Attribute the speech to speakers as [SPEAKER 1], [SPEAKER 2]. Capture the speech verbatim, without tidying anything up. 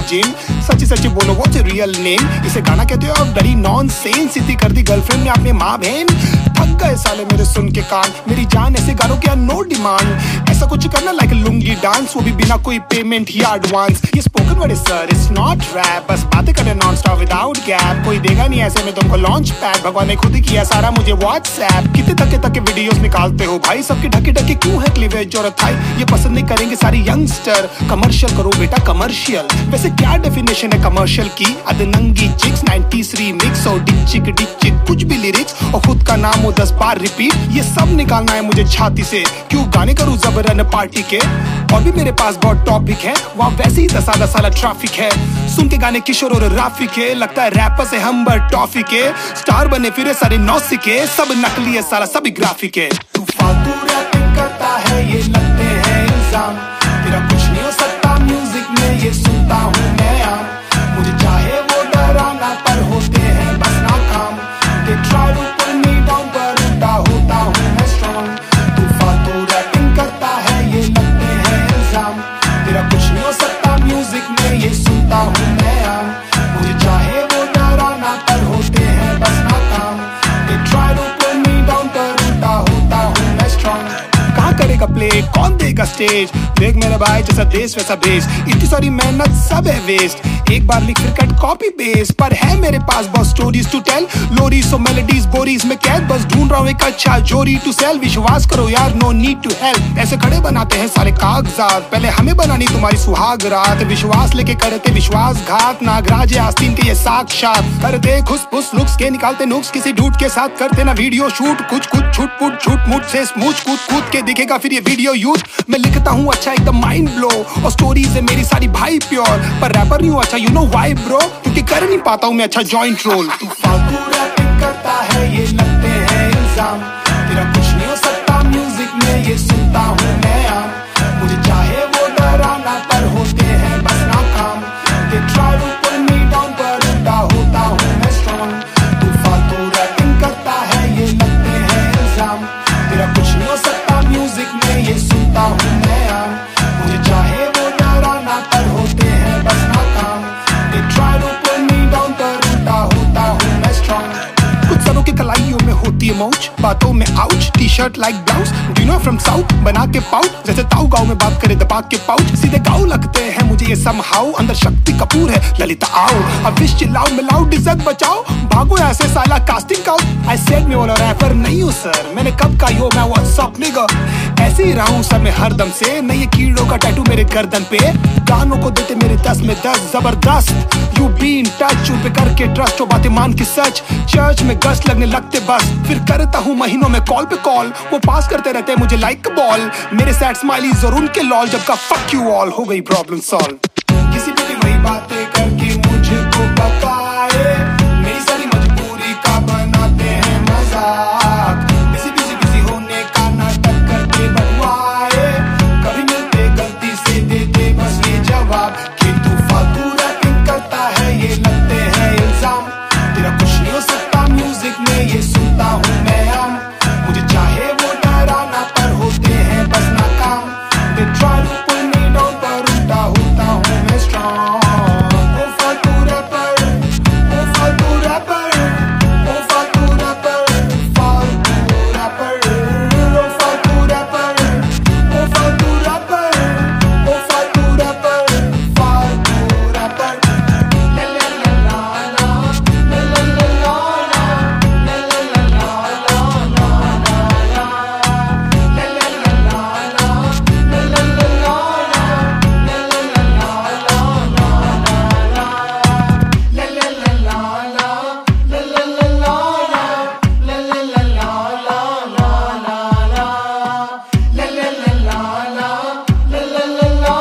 [SPEAKER 1] Gym. सच्ची सच्ची बोलो व्हाट्स योर रियल नेम? इसे गाना कहते हो आप? डरी नॉनसेंस। इतनी कर दी गर्लफ्रेंड ने आपने माँ बहन। थक गए साले मेरे सुन के कान, मेरी जान ऐसे गानों के नो डिमांड। ऐसा कुछ करना लाइक लुंगी डांस, वो भी बिना कोई पेमेंट या एडवांस। ये spoken word sir, it's not rap, बस बातें करें नॉन स्टॉप विदाउट गैप। कोई देगा नहीं ऐसे में तुमको लॉन्च पैड, भगवान ने खुद ही किया सारा मुझे व्हाट्सएप। कितने थके थके वीडियोस निकालते हो भाई, सबके ढके ढके क्यों है क्लीवेज और थाई? ये पसंद नहीं करेंगे सारे यंगस्टर। कमर्शियल करो बेटा कमर्शियल। वैसे क्या डेफिनेशन है कमर्शियल की? अदनंगी चिक्स, नाइंटीज़ रीमिक्स और डिचिक डिचिक कुछ भी लिरिक्स और खुद का नाम हो दस बार रिपीट। ये सब निकालना है मुझे छाती से, क्यों गाने करूं जबरन पार्टी के? और भी मेरे पास बहुत टॉपिक है, वहाँ वैसे ही दस आधा साला ट्रैफिक है। सुन के गाने किशोर और राफी के, लगता है रैपर से हम बर टॉफी के। स्टार बने फिरे सारे नौसी के, सब नकली है साला सभी ग्राफिक है। तू फालतू रैपिंग करता है ये लगते हैं इल्जाम, तेरा कुछ नहीं हो सकता म्यूजिक में ये सुनता हूँ मैं यार। मुझे चाहे वो डराना पर होते हैं बस नाकाम। They try to pull me down पर उल्टा होता हूँ मैं स्ट्रॉन्ग। तू फालतू रैपिंग करता है ये लगते हैं इल्जाम, तेरा कुछ नहीं हो सकता म्यूजिक में ये सुनता हूँ मैं यार। मुझे चाहे वो डराना पर होते हैं बस नाकाम। They try to pull me down पर उल्टा होता हूँ मैं स्ट्रॉन्ग। कहाँ करेगा प्ले, कौन देगा स्टेज? देख मेरे भाई जैसा देश वैसा भेष, इतनी सारी मेहनत सब है वेस्ट। एक बार लिख फिर कट कॉपी पेस्ट, पर है मेरे पास बहुत स्टोरीज टू टेल। लोरीज सो मेलोडीज बोरीज में कैद, बस ढूंढ रहा हूँ एक अच्छा जोरी टू सेल। विश्वास करो यार नो नीड टू हेल्प, ऐसे खड़े बनाते हैं सारे कागजात। पहले हमें बनानी तुम्हारी सुहाग रात, विश्वास लेके करते विश्वासघात। नागराज आस्तीन के ये साक्षात करते खुश फुस लुक्स के, निकालते नुक्स किसी डूट के साथ, करते ना वीडियो शूट। कुछ कुछ छुट पुट छुट मुट से स्मूच कूद कूद के दिखेगा फिर ये वीडियो यूथ। मैं लिखता हूँ अच्छा एकदम माइंड ब्लो, और स्टोरीज है मेरी सारी भाई प्योर। पर रैपर नहीं हूँ अच्छा यू नो व्हाई ब्रो, क्योंकि कर नहीं पाता हूँ मैं अच्छा जॉइंट रोल। तू फालतू रैपिंग करता है ये लगते हैं इल्जाम, तेरा कुछ नहीं हो सकता म्यूजिक में ये सुनता हूँ मैं यार। मुझे चाहे वो डराना पर होते हैं बस नाकाम। They try to pull me down पर उल्टा होता हूँ मैं स्ट्रॉन्ग। तू फालतू रैपिंग करता है ये लगते हैं इल्जाम, तेरा कुछ नहीं हो सकता म्यूजिक में ये सुनता हूँ मैं यार। मुझे चाहे वो डराना पर होते हैं बस नाकाम। They try to pull me down पर उल्टा होता हूँ मैं स्ट्रॉन्ग। कुछ सरों की कलाइयों में होती है मौज, बातों में ouch, T shirt like blouse. Do no from south बना के पाउच, जैसे ताऊ गाँव में बात करे दबा के पाउच। सीधे गाँव लगते हैं मुझे ये समहाउ, अंदर शक्ति कपूर है ललिता आओ। अब विश चिल्लाओ मिलाओ डिजर्ट बचाओ, भागो ऐसे साला कास्टिंग का। आई सेड मैं वाला रैपर नहीं हूँ सर, मैंने कब का यो मैं व्हाट्सअप निगा। ऐसे ही रहा हूँ सर मैं हरदम से, नहीं ये कीड़ों का टैटू मेरे गर्दन पे। गानों को देते मेरे दस में दस जबरदस्त, यू बी इन टच उन पे करके ट्रस्ट, जो बातें मान के सच। चर्च में गश्त लगने लगते बस, फिर करता हूँ महीनों में कॉल पे कॉल। वो पास करते रहते मुझे लाइक बॉल, मेरे सैड स्माइलीज और उनके लॉल। जब का फक यू ऑल हो गई प्रॉब्लम सॉल्व। किसी पे भी वही बातें करके